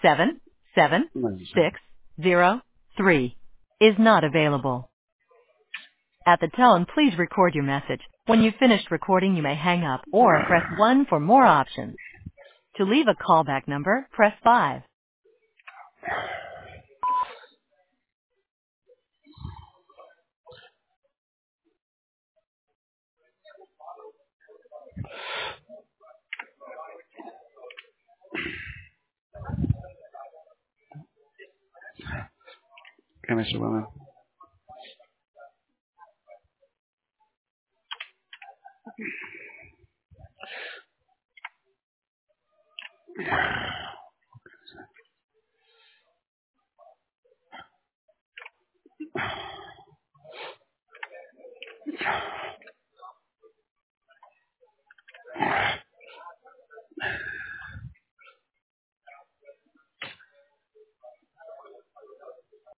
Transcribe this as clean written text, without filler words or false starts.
77603 is not available. At the tone, please record your message. When you've finished recording, you may hang up or press 1 for more options. To leave a callback number, press 5. Okay, Mr. Woman.